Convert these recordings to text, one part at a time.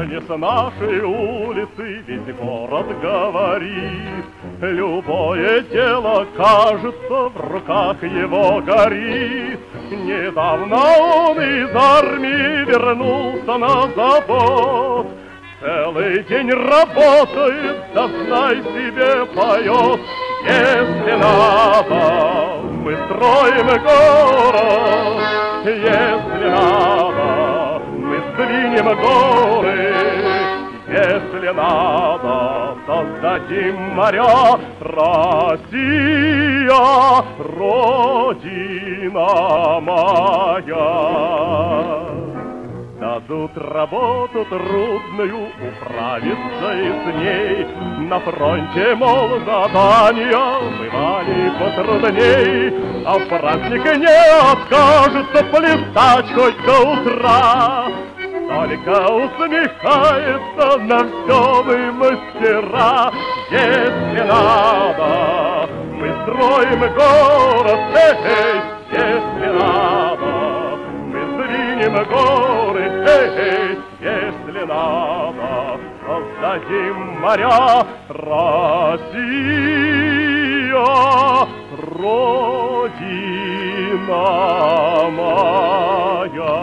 не с нашей улицы весь город говорит. Любое дело, кажется, в руках его горит. Недавно он из армии вернулся на завод. Целый день работает, да знай себе поет. Если надо, мы строим город. Если надо, мы сдвинем горы. Если надо, создадим моря. Россия, Родина моя. Дадут работу трудную, управиться и с ней. На фронте, мол, задания бывали потрудней, а в праздник не откажется плясать хоть до утра. Только усмехается на все мы мастера. Если надо, мы строим город. Эй, если надо, мы сдвинем горы. Эй, если надо, создадим моря. Россия, Родина моя.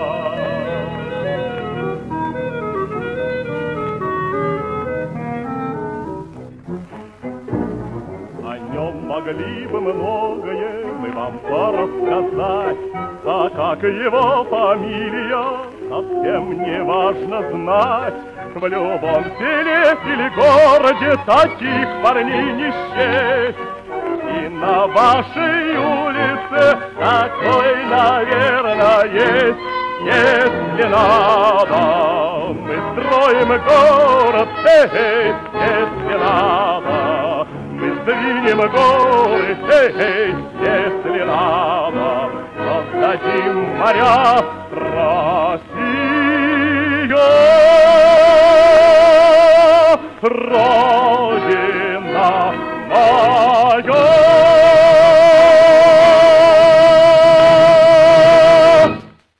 Могли бы многое мы вам порассказать, а как его фамилия, совсем не важно знать. В любом селе или городе таких парней не счесть. И на вашей улице такой, наверное, есть. Если надо, мы строим город. Эй, если надо, мы сдвинем горы. Эй, если надо, создадим моря.